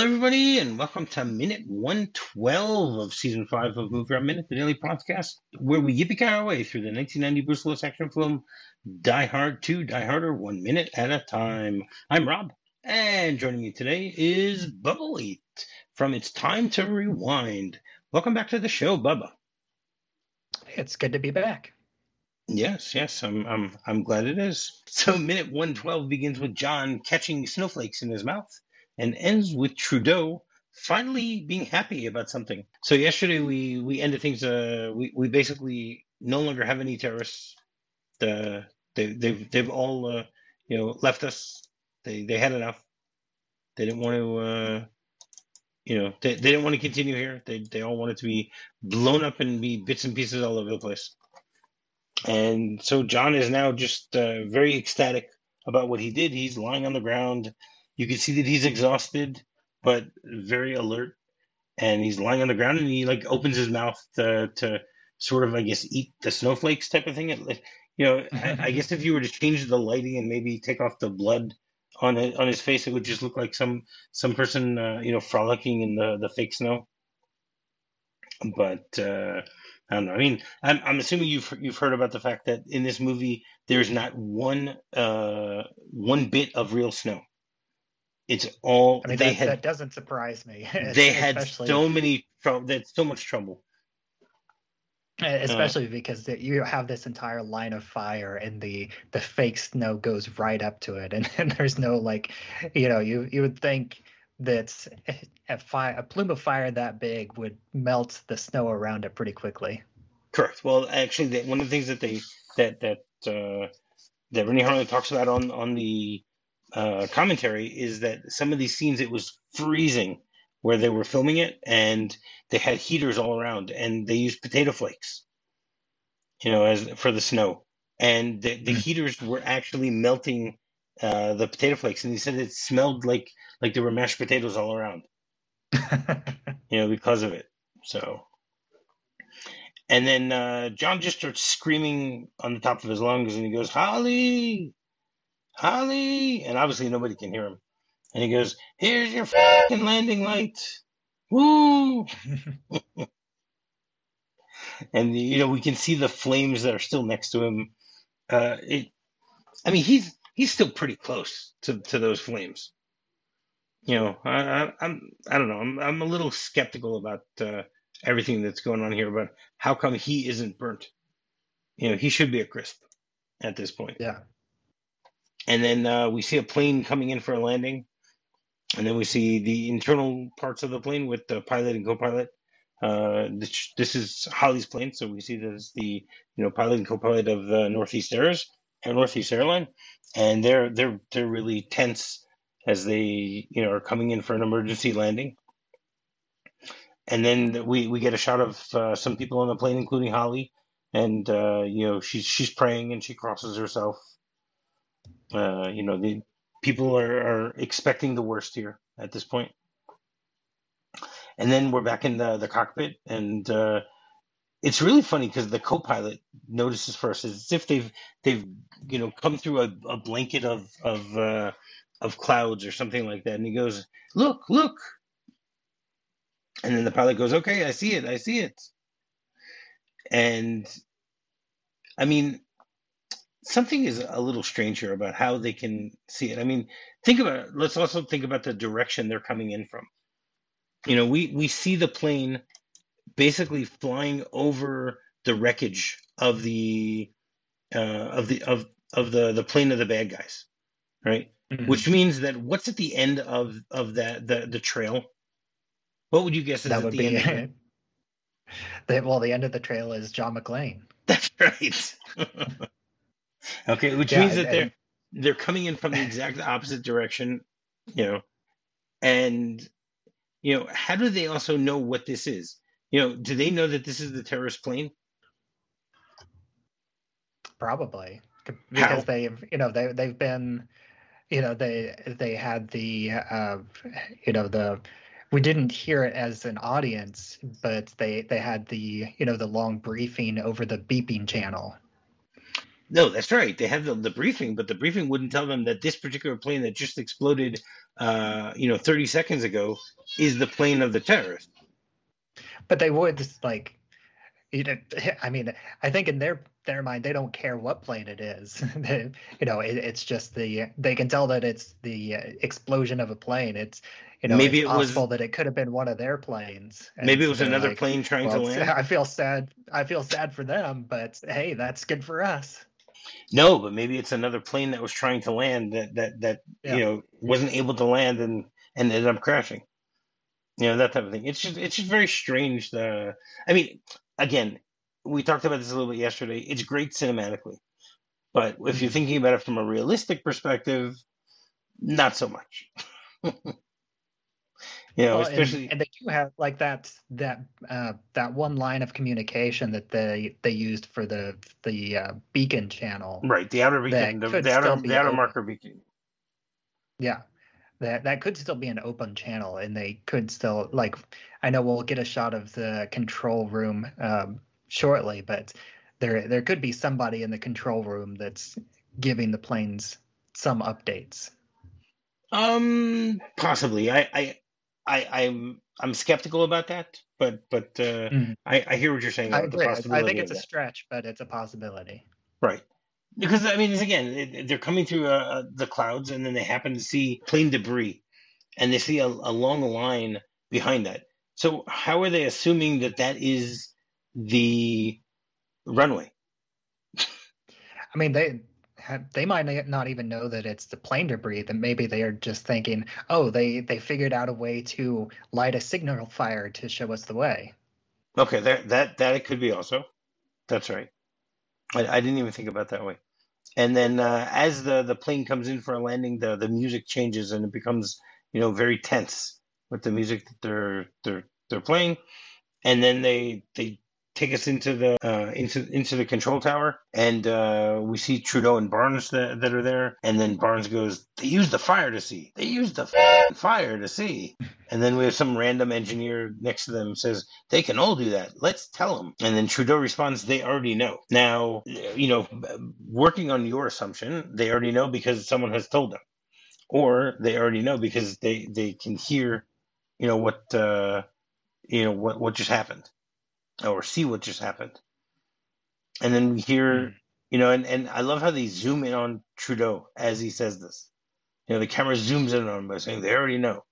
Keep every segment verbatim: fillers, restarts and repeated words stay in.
everybody, and welcome to minute one twelve of season five of Movie Round Minute, the daily podcast, where we yippee our way through the nineteen ninety Bruce Willis action film Die Hard two, Die Harder, one minute at a time. I'm Rob, and joining me today is Bubba Eight from It's Time to Rewind. Welcome back to the show, Bubba. It's good to be back. Yes, yes, I'm, I'm, I'm glad it is. So, minute one twelve begins with John catching snowflakes in his mouth and ends with Trudeau finally being happy about something. So yesterday we we ended things. Uh, we we basically no longer have any terrorists. The they they've they've all uh, you know left us. They they had enough. They didn't want to. Uh, you know they, they didn't want to continue here. They they all wanted to be blown up and be bits and pieces all over the place. And so John is now just uh, very ecstatic about what he did. He's lying on the ground. You can see that he's exhausted, but very alert. And he's lying on the ground, and he like opens his mouth to, to sort of, I guess, eat the snowflakes type of thing. It, you know, I, I guess if you were to change the lighting and maybe take off the blood on it, on his face, it would just look like some some person, uh, you know, frolicking in the, the fake snow. But uh, I don't know. I mean, I'm I'm assuming you've you've heard about the fact that in this movie there's not one uh one bit of real snow. It's all I mean, they that, had. that doesn't surprise me. They had especially, so many trouble. They had so much trouble. especially because the- you have this entire line of fire, and the the fake snow goes right up to it, and, and there's no like, you know, you you would think that a fire, a plume of fire that big would melt the snow around it pretty quickly. Correct. Well, actually, they, one of the things that they that that uh, that Rennie Harlan talks about on on the uh, commentary is that some of these scenes it was freezing where they were filming it, and they had heaters all around, and they used potato flakes, you know, as for the snow, and the, the Mm. heaters were actually melting uh, the potato flakes, and he said it smelled like like there were mashed potatoes all around, you know, because of it. So. And then uh, John just starts screaming on the top of his lungs, and he goes, "Holly, Holly!" And obviously nobody can hear him. And he goes, "Here's your fucking landing light, woo!" And you know we can see the flames that are still next to him. Uh, it, I mean, he's he's still pretty close to, to those flames. You know, I, I, I'm I don't know. I'm I'm a little skeptical about uh, everything that's going on here, but how come he isn't burnt? You know, he should be a crisp at this point. Yeah. And then uh, we see a plane coming in for a landing, and then we see the internal parts of the plane with the pilot and co-pilot. Uh, this, this is Holly's plane, so we see this the you know pilot and co-pilot of the Northeast Airs and Northeast Airline, and they're they're they're really tense as they you know are coming in for an emergency landing. And then we, we get a shot of uh, some people on the plane, including Holly, and uh, you know she's she's praying and she crosses herself. Uh, you know the people are, are expecting the worst here at this point. And then we're back in the, the cockpit, and uh, it's really funny because the co-pilot notices first. It's as if they've they've you know come through a, a blanket of of uh, of clouds or something like that, and he goes, "Look, look!" And then the pilot goes, "Okay, I see it, I see it." And I mean, something is a little strange here about how they can see it. I mean, think about it. Let's also think about the direction they're coming in from. You know, we, we see the plane basically flying over the wreckage of the uh, of the of of the, the plane of the bad guys, right? Mhm. Which means that what's at the end of of that the the trail? What would you guess is That at would the be end of it? the, well, the end of the trail is John McClane. That's right. Okay, which Yeah, means and, that they're and they're coming in from the exact opposite direction, you know. And you know, how do they also know what this is? You know, do they know that this is the terrorist plane? probably c- because How? they've, you know, they they've been, you know, they they had the, uh, you know, the we didn't hear it as an audience, but they they had the, you know, the long briefing over the beeping channel. No, that's right. They have the, the briefing, but the briefing wouldn't tell them that this particular plane that just exploded, uh, you know, thirty seconds ago is the plane of the terrorist. But they would just like you know, I mean, I think in their their mind they don't care what plane it is. They- you know, it, it's just the they can tell that it's the uh, explosion of a plane. It's you know, Maybe it's it was possible that it could have been one of their planes, and maybe it so was they're another like, plane trying to well, it's, land. I feel sad. I feel sad for them, but hey, that's good for us. No, but maybe it's another plane that was trying to land that that that you Yeah. know wasn't able to land and and ended up crashing. You know, that type of thing. It's just it's just very strange. The I mean, again, we talked about this a little bit yesterday. It's great cinematically, but if you're Mhm. thinking about it from a realistic perspective, not so much. You know, Well, and especially and they do have like that that uh, that one line of communication that they they used for the the uh, beacon channel right, the outer beacon, that the, could the outer still the be outer open. marker beacon. Yeah, that that could still be an open channel, and they could still like. I know we'll get a shot of the control room um, shortly, but there there could be somebody in the control room that's giving the planes some updates. Um, possibly. I I I I'm I'm skeptical about that, but but uh, Mhm. I I hear what you're saying I about the agree. I, I think possibility it's of a that. stretch, but it's a possibility. Right. Because I mean, it's, again, it, they're coming through uh, uh, the clouds, and then they happen to see plane debris, and they see a, a long line behind that. So how are they assuming that that is the runway? I mean, they they might not even know that it's the plane debris. That maybe they are just thinking, oh, they they figured out a way to light a signal fire to show us the way. Okay, that that that it could be also. That's right. I, I didn't even think about that way. And then uh, as the the plane comes in for a landing, the the music changes and it becomes you know very tense with the music that they're they're they're playing. And then they they take us into the uh, into into the control tower, and uh, we see Trudeau and Barnes that, that are there. And then Barnes goes, "They used the fire to see. They used the fire to see." And then we have some random engineer next to them says, "They can all do that. Let's tell them." And then Trudeau responds, "They already know." Now, you know, working on your assumption, they already know because someone has told them, or they already know because they they can hear, you know, what uh, you know what what just happened or see what just happened. And then we hear, Mm. you know, and, and I love how they zoom in on Trudeau as he says this. You know, the camera zooms in on him by saying they already know.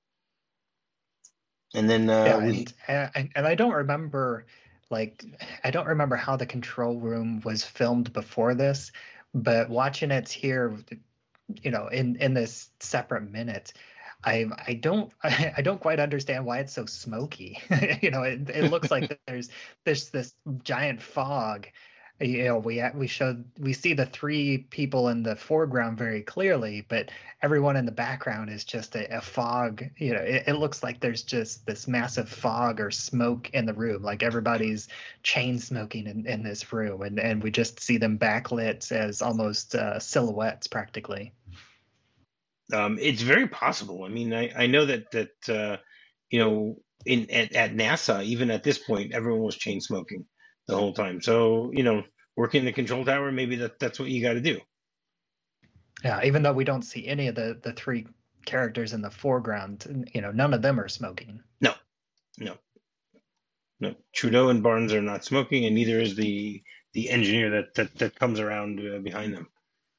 And then uh, Yeah, we, and and and I don't remember like I don't remember how the control room was filmed before this, but watching it here, you know, in in this separate minute, I I don't I, I don't quite understand why it's so smoky. You know, it it looks like there's there's this giant fog. You know, we we showed we see the three people in the foreground very clearly, but everyone in the background is just a, a fog. You know, it, it looks like there's just this massive fog or smoke in the room, like everybody's chain smoking in, in this room, and and we just see them backlit as almost uh, silhouettes practically. um, it's very possible. I mean, I, I know that that uh, you know in at, at NASA, even at this point, everyone was chain smoking the whole time. So you know, working the control tower, maybe that that's what you got to do. Yeah, even though we don't see any of the the three characters in the foreground, you know, none of them are smoking. No, no, no. Trudeau and Barnes are not smoking, and neither is the the engineer that that, that comes around uh, behind them.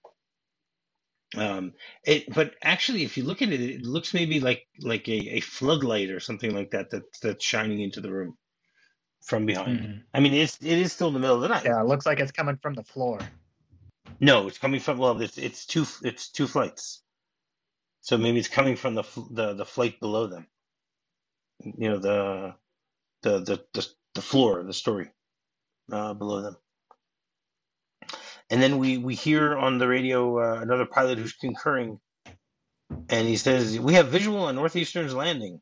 Um, it, but actually, if you look at it, it looks maybe like like a, a floodlight or something like that that that's shining into the room from behind. Hmm. I mean, it's it is still in the middle of the night. Yeah, it looks like it's coming from the floor. No, it's coming from well, it's it's two it's two flights, so maybe it's coming from the fl- the the flight below them. You know, the the the the, the floor, the story uh, below them. And then we we hear on the radio uh, another pilot who's concurring, and he says, "We have visual on Northeastern's landing."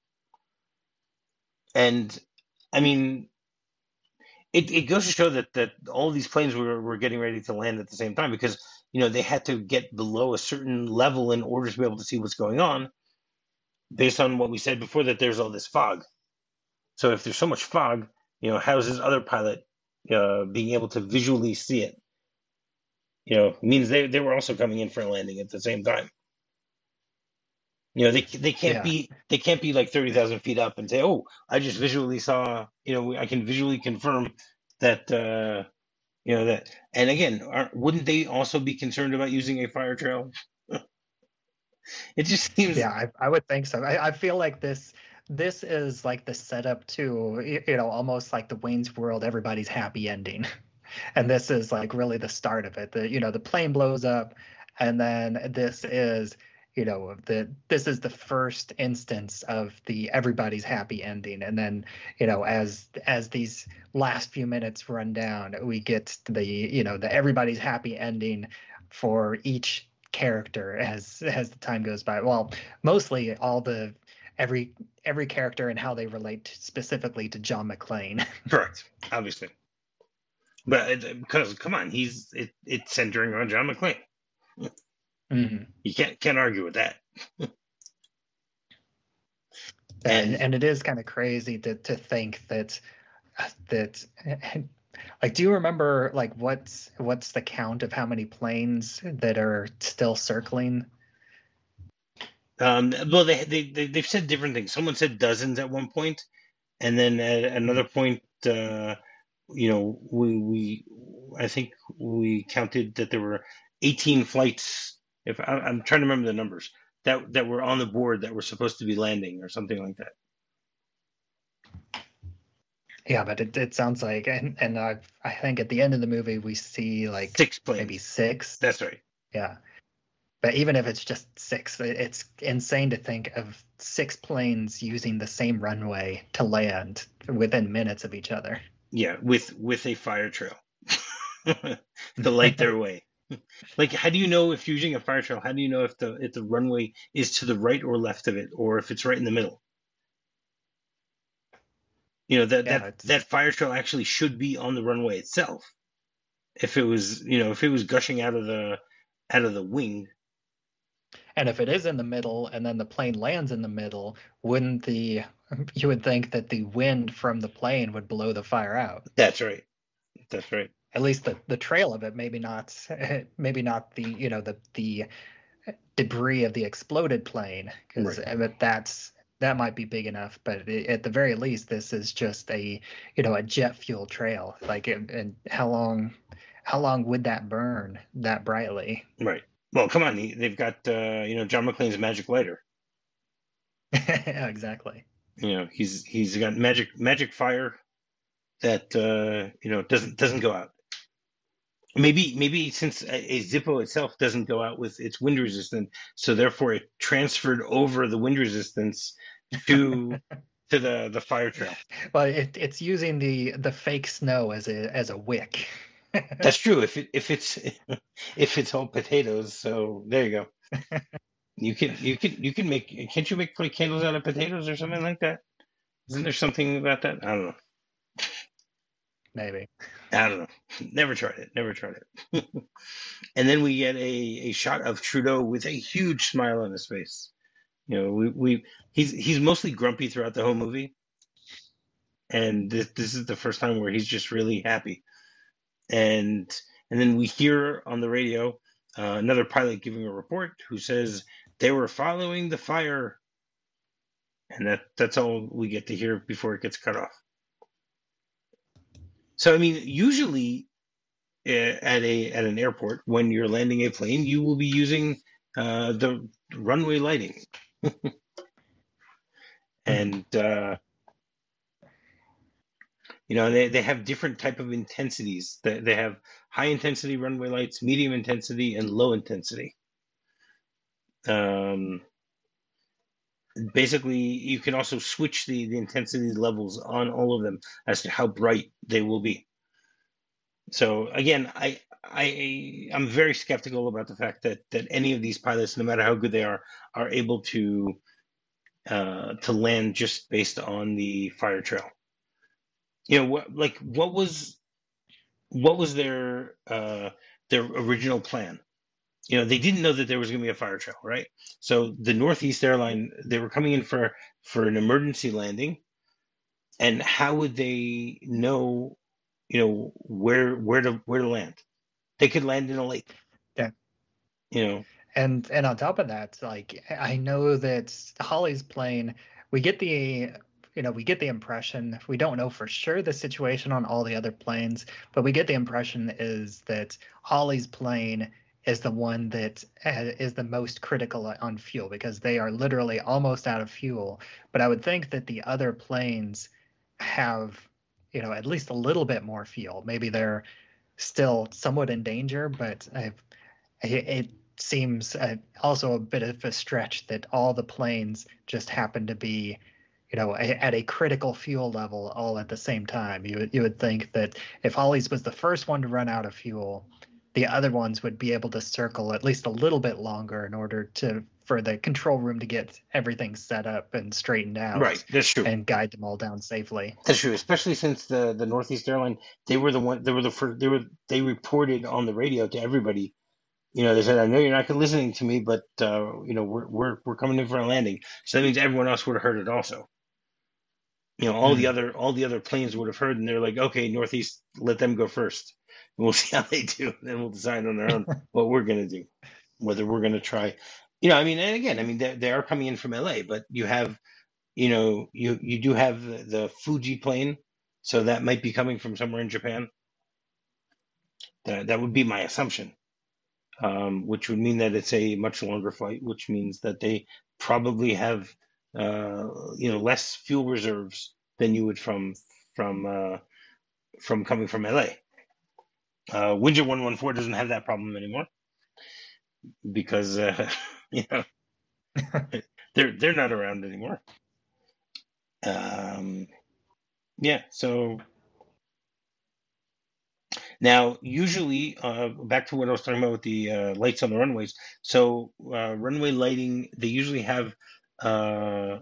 And I mean, it, it goes to show that that all these planes were, were getting ready to land at the same time because you know they had to get below a certain level in order to be able to see what's going on based on what we said before that there's all this fog. So if there's so much fog, you know, how's this other pilot uh, being able to visually see it? You know, means they they were also coming in for a landing at the same time. You know, they they can't Yeah. be they can't be like thirty thousand feet up and say, "Oh, I just visually saw." You know, I can visually confirm that. Uh, you know that. And again, aren't, wouldn't they also be concerned about using a fire trail? It just seems Yeah, I, I would think so. I, I feel like this this is like the setup to y- you know almost like the Wayne's World everybody's happy ending. And this is like really the start of it. The you know the plane blows up, and then this is you know the this is the first instance of the everybody's happy ending. And then you know as as these last few minutes run down, we get the you know the everybody's happy ending for each character as as the time goes by. Well, mostly all the every every character and how they relate specifically to John McClane. correct, obviously. But because come on, he's it, it's centering on John McClane. Mhm. You can't can't argue with that. Yeah, and, And and it is kind of crazy to to think that that like do you remember like what's what's the count of how many planes that are still circling? um, well, they, they they they've said different things. Someone said dozens at one point, and then at another point, uh, you know, we we I think we counted that there were eighteen flights. If I, I'm trying to remember the numbers that that were on the board that were supposed to be landing or something like that. Yeah, but it, it sounds like and and I I think at the end of the movie we see like Six maybe planes. six. That's right. Yeah. But even if it's just six, it's insane to think of six planes using the same runway to land within minutes of each other. Yeah, with with a fire trail to light their way. Like, how do you know if you're using a fire trail? How do you know if the if the runway is to the right or left of it, or if it's right in the middle? You know that Yeah, that it's that fire trail actually should be on the runway itself. If it was, you know, if it was gushing out of the out of the wing, and if it is in the middle and then the plane lands in the middle, wouldn't the you would think that the wind from the plane would blow the fire out? that's right. That's right. At least the the trail of it, maybe not maybe not the you know the the debris of the exploded plane because Right. but that's that might be big enough. But it, at the very least, this is just a you know a jet fuel trail. Like and and how long how long would that burn that brightly? Right. Well, come on. They've got uh, you know John McClane's magic lighter. Yeah, exactly. You know, he's he's got magic magic fire that uh, you know doesn't doesn't go out. Maybe maybe since a, a Zippo itself doesn't go out with its wind resistant, so therefore it transferred over the wind resistance to to the the fire trail. Well, it, it's using the the fake snow as a as a wick. That's true. If it if it's if it's all potatoes, so there you go. You can you can you can make can't you make like candles out of potatoes or something like that? Isn't there something about that? I don't know. Maybe. I don't know. Never tried it. Never tried it. And then we get a, a shot of Trudeau with a huge smile on his face. You know, we, we he's he's mostly grumpy throughout the whole movie, and this this is the first time where he's just really happy. And and then we hear on the radio uh, another pilot giving a report who says they were following the fire, and that that's all we get to hear before it gets cut off. So I mean, usually uh, at a at an airport when you're landing a plane, you will be using uh, the runway lighting, Mhm. and uh, you know they, they have different type of intensities. They, they have high intensity runway lights, medium intensity, and low intensity. Um, basically, you can also switch the, the intensity levels on all of them as to how bright they will be. So again, I I I'm very skeptical about the fact that that any of these pilots, no matter how good they are, are able to uh, to land just based on the fire trail. You know, what like what was what was their uh, their original plan? You know, they didn't know that there was going to be a fire trail, right? So the Northeast Airline, they were coming in for for an emergency landing, and how would they know, you know, where where to where to land? They could land in a lake. Yeah. You know. And and on top of that, like I know that Holly's plane, we get the you know, we get the impression, we don't know for sure the situation on all the other planes, but we get the impression is that Holly's plane is the one that uh, is the most critical on fuel because they are literally almost out of fuel. But I would think that the other planes have, you know, at least a little bit more fuel. Maybe they're still somewhat in danger, but I've, it, it seems uh, also a bit of a stretch that all the planes just happen to be, you know, a, at a critical fuel level all at the same time. You you would think that if Holly's was the first one to run out of fuel, the other ones would be able to circle at least a little bit longer in order to for the control room to get everything set up and straightened out, right, that's true, and guide them all down safely. That's true, especially since the the Northeast Airline, they were the one, they were the first, they were they reported on the radio to everybody. You know, they said, "I know you're not listening to me, but uh, you know, we're we're we're coming in for a landing." So that means everyone else would have heard it also. You know, all Mm. the other all the other planes would have heard, and they're like, "Okay, Northeast, let them go first. And we'll see how they do, and then we'll decide on our own what we're going to do, whether we're going to try." You know, I mean, and again, I mean, they, they are coming in from L A, but you have, you know, you you do have the, the Fuji plane, so that might be coming from somewhere in Japan. That that would be my assumption, um, which would mean that it's a much longer flight, which means that they probably have, uh, you know, less fuel reserves than you would from from uh, from coming from L A. Uh, Windsor one one four doesn't have that problem anymore because uh, you know they're they're not around anymore. Um, yeah, so now usually uh, back to what I was talking about with the uh, lights on the runways. So uh, runway lighting, they usually have uh,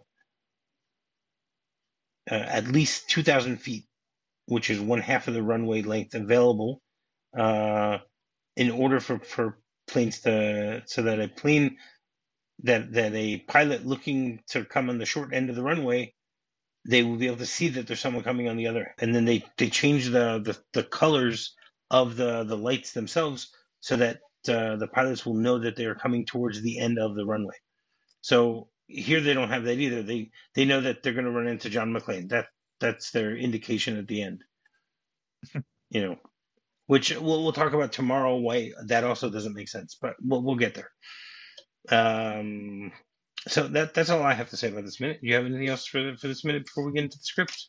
uh, at least two thousand feet, which is one half of the runway length available uh, in order for, for planes to, so that a plane that that a pilot looking to come on the short end of the runway, they will be able to see that there's someone coming on the other, and then they they change the the, the colors of the the lights themselves so that uh, the pilots will know that they are coming towards the end of the runway. So here they don't have that either. They they know that they're going to run into John McClane. That that's their indication at the end. You know, which we'll we'll talk about tomorrow. Why that also doesn't make sense, but we'll we'll get there. Um, so that that's all I have to say about this minute. Do you have anything else for for this minute before we get into the script?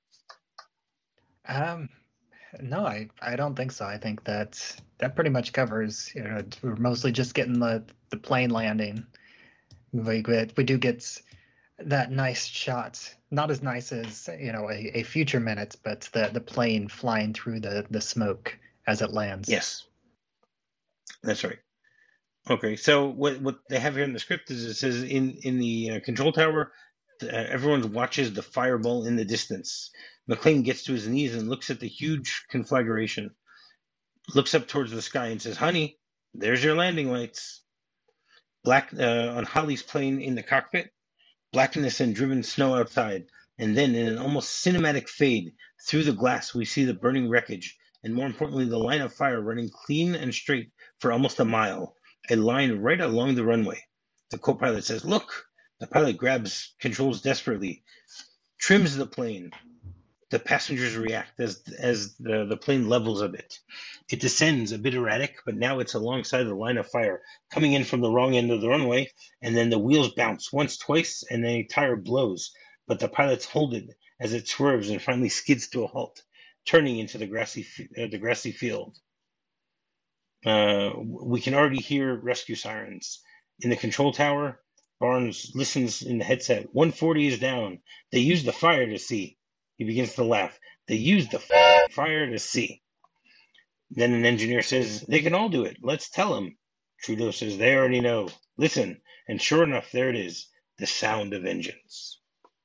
Um, no, I I don't think so. I think that that pretty much covers. You know, we're mostly just getting the the plane landing. We get, we do get that nice shot, not as nice as you know a, a future minute, but the the plane flying through the the smoke as it lands. Yes, that's right. Okay, so what what they have here in the script is it says in in the uh, control tower, uh, everyone watches the fireball in the distance. McClane gets to his knees and looks at the huge conflagration, looks up towards the sky and says, "Honey, there's your landing lights." Black uh, on Holly's plane in the cockpit, blackness and driven snow outside, and then in an almost cinematic fade through the glass, we see the burning wreckage, and more importantly, the line of fire running clean and straight for almost a mile. A line right along the runway. The co-pilot says, "Look!" The pilot grabs controls desperately, trims the plane. The passengers react as as the, the plane levels a bit. It descends a bit erratic, but now it's alongside the line of fire, coming in from the wrong end of the runway, and then the wheels bounce once, twice, and then a tire blows, but the pilots hold it as it swerves and finally skids to a halt, turning into the grassy uh, the grassy field. Uh, we can already hear rescue sirens. In the control tower, Barnes listens in the headset. one forty is down. They used the fire to see. He begins to laugh. They used the fire to see. Then an engineer says, "They can all do it. Let's tell them." Trudeau says, "They already know. Listen." And sure enough, there it is. The sound of engines.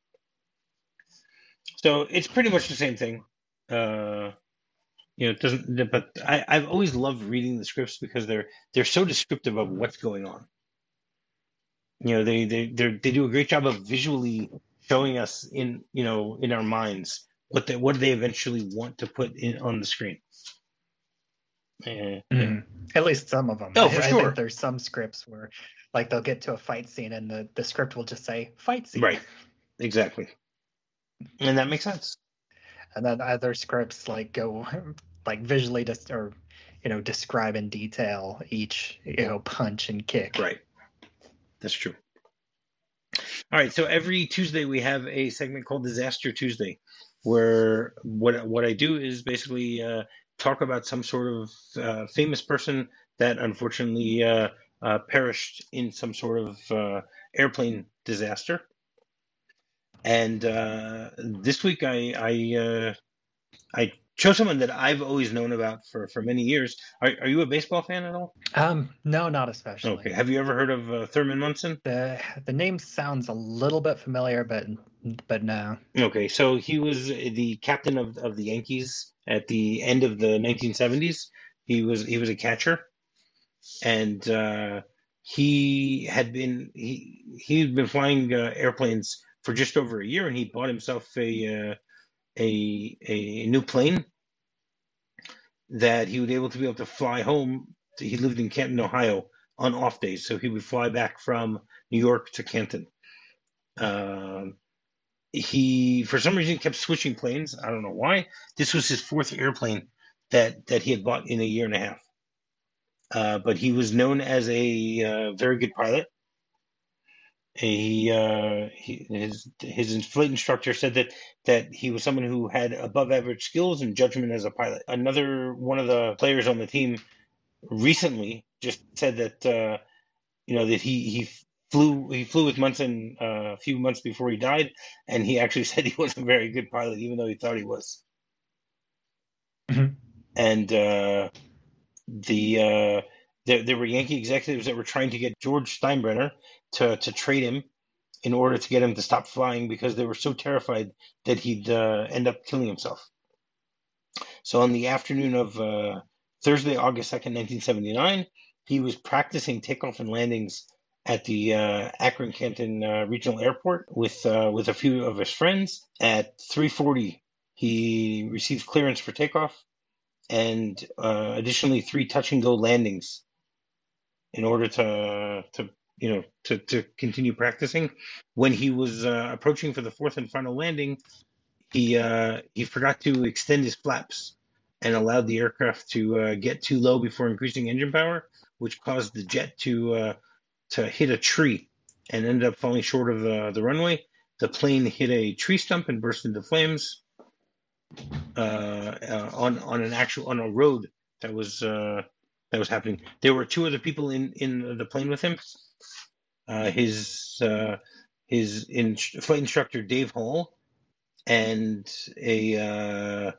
So it's pretty much the same thing. Uh, You know, it doesn't. But I, I've always loved reading the scripts because they're they're so descriptive of what's going on. You know, they they they they do a great job of visually showing us in you know in our minds what they what they eventually want to put in on the screen. Uh, yeah. Mhm. At least some of them. Oh, I, for I think sure. there's some scripts where, like, they'll get to a fight scene and the, the script will just say fight scene, Right. Exactly. And that makes sense. and then other scripts like go like visually just or you know describe in detail each you know punch and kick. Right. That's true. All right. So every Tuesday we have a segment called Disaster Tuesday, where what what I do is basically uh, talk about some sort of uh, famous person that unfortunately uh, uh, perished in some sort of uh, airplane disaster. And uh, this week I I uh, I chose someone that I've always known about for, for many years. Are are you a baseball fan at all? Um, no, not Okay. especially. Have you ever heard of uh, Thurman Munson? The the name sounds a little bit familiar, but but no. Okay, so he was the captain of of the Yankees at the end of the nineteen seventies. He was he was a catcher, and uh, he had been he he'd been flying uh, airplanes for just over a year, and he bought himself a uh, a a new plane that he would be able to be able to fly home. He lived in Canton, Ohio, on off days, so he would fly back from New York to Canton. Um, he, for some reason, kept switching planes. I don't know why. This was his fourth airplane that that he had bought in a year and a half. Uh, but he was known as a uh, very good pilot. He, uh, he, his his flight instructor said that that he was someone who had above average skills and judgment as a pilot. Another one of the players on the team recently just said that uh, you know that he he flew he flew with Munson uh, a few months before he died, and he actually said he was a very good pilot, even though he thought he was. Mhm. And uh, the uh, there, there were Yankee executives that were trying to get George Steinbrenner to to trade him in order to get him to stop flying because they were so terrified that he'd uh, end up killing himself. So on the afternoon of uh, Thursday, August second, nineteen seventy-nine, he was practicing takeoff and landings at the uh, Akron Canton uh, Regional Airport with uh, with a few of his friends. At three forty, he received clearance for takeoff and uh, additionally three touch and go landings in order to to you know to, to continue practicing. When he was uh, approaching for the fourth and final landing, he uh, he forgot to extend his flaps and allowed the aircraft to uh, get too low before increasing engine power, which caused the jet to uh, to hit a tree and ended up falling short of the, the runway. The plane hit a tree stump and burst into flames uh, uh, on on an actual on a road that was uh, that was happening. There were two other people in, in the plane with him. Uh, his uh, his in, flight instructor Dave Hall and a uh,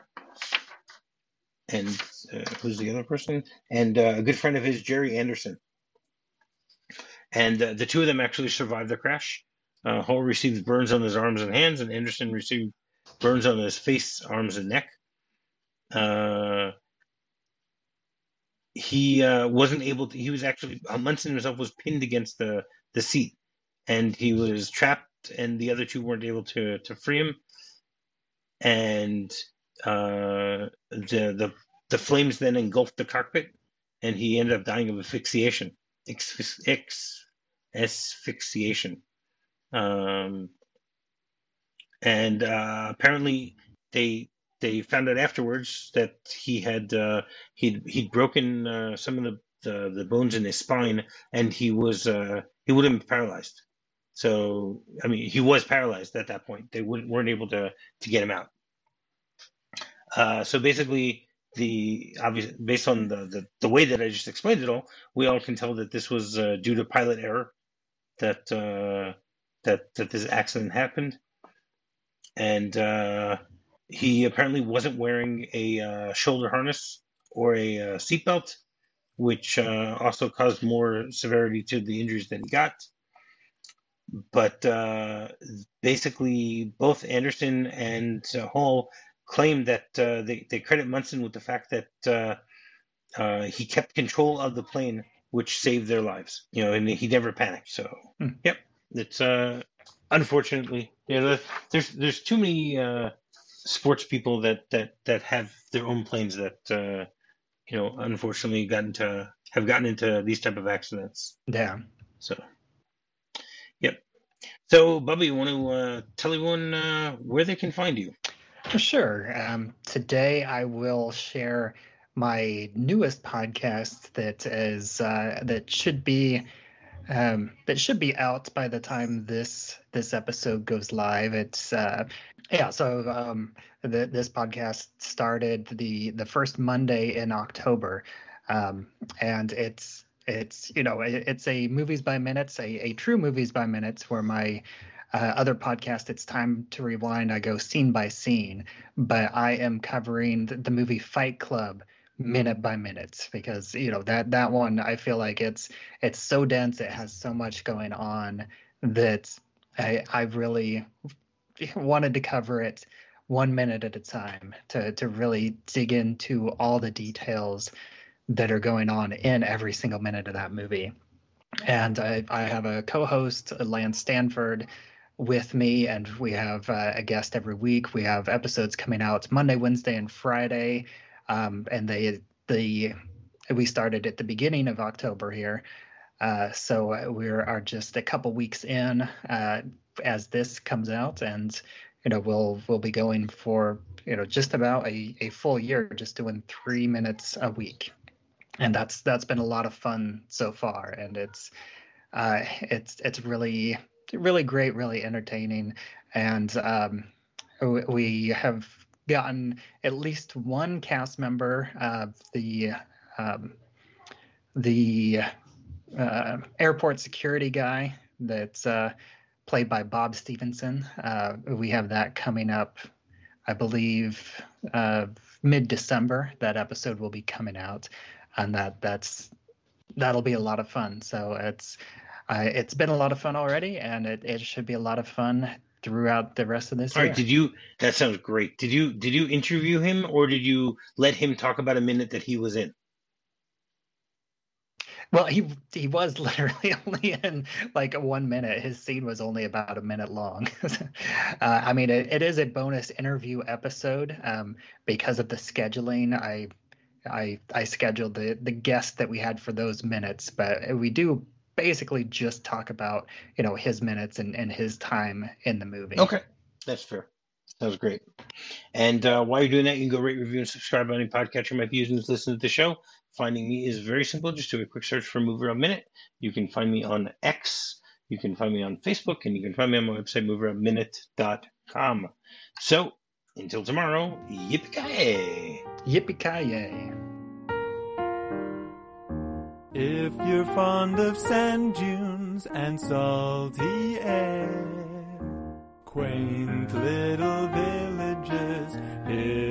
and uh, who's the other person? And uh, a good friend of his, Jerry Anderson. And uh, the two of them actually survived the crash. Uh, Hall received burns on his arms and hands, and Anderson received burns on his face, arms, and neck. Uh, he uh, wasn't able to. He was actually uh, Munson himself was pinned against the the seat, and he was trapped. And the other two weren't able to to free him. And uh, the the the flames then engulfed the cockpit, and he ended up dying of asphyxiation. Ex, ex, asphyxiation. Um, and uh, apparently they they found out afterwards that he had uh, he'd he'd broken uh, some of the, the, the bones in his spine, and he was uh, he would have been paralyzed. So I mean, he was paralyzed at that point. They wouldn't weren't able to to get him out. Uh, so basically, the obvious based on the, the the way that I just explained it all, we all can tell that this was uh, due to pilot error that uh, that that this accident happened. And uh, he apparently wasn't wearing a uh, shoulder harness or a uh, seatbelt, which uh, also caused more severity to the injuries that he got. But uh, basically, both Anderson and uh, Hall claimed that uh, they, they credit Munson with the fact that uh, uh, he kept control of the plane, which saved their lives. You know, and he never panicked. So, Hmm. yep, it's uh, unfortunately, you know, there's there's too many uh, sports people that, that, that have their own planes that uh, you know, unfortunately gotten to have gotten into these type of accidents. Yeah. So, yep. So, Bubby, you want to uh, tell everyone uh, where they can find you? Sure. Um, today I will share my newest podcast that is uh, that should be um, that should be out by the time this this episode goes live. It's uh, yeah. So um, the, this podcast started the the first Monday in October, um, and it's it's you know it, it's a movies by minutes, a, a true movies by minutes, where my uh, other podcast, It's Time to Rewind, I go scene by scene, but I am covering the, the movie Fight Club minute by minute, because you know that that one, I feel like it's it's so dense, it has so much going on that I I really wanted to cover it one minute at a time to to really dig into all the details that are going on in every single minute of that movie. And I, I have a co-host, Lance Stanford, with me, and we have uh, a guest every week. We have episodes coming out Monday, Wednesday, and Friday, um, and they the we started at the beginning of October here, uh, so we are just a couple weeks in uh, as this comes out, and you know we'll we'll be going for you know just about a, a full year, just doing three minutes a week. And that's that's been a lot of fun so far, and it's uh, it's it's really really great, really entertaining, and um, we have gotten at least one cast member, uh, the um, the uh, airport security guy that's uh, played by Bob Stevenson. Uh, we have that coming up, I believe, uh, mid-December. That episode will be coming out. And that that's that'll be a lot of fun. So it's uh, it's been a lot of fun already, and it, it should be a lot of fun throughout the rest of this All year. right, did you? That sounds great. Did you did you interview him, or did you let him talk about a minute that he was in? Well, he he was literally only in like one minute. His scene was only about a minute long. uh, I mean, it, it is a bonus interview episode um, because of the scheduling. I. I I scheduled the the guest that we had for those minutes, but we do basically just talk about you know his minutes and, and his time in the movie. Okay, that's fair. That was great. And uh, while you're doing that, you can go rate, review, and subscribe on any podcatcher you might be using to listen to the show. Finding me is very simple. Just do a quick search for Movie Around Minute. You can find me on X. You can find me on Facebook, and you can find me on my website, movie around minute dot com. So until tomorrow, yippee-ki-yay! Yippee-ki-yay! If you're fond of sand dunes and salty air, quaint little villages,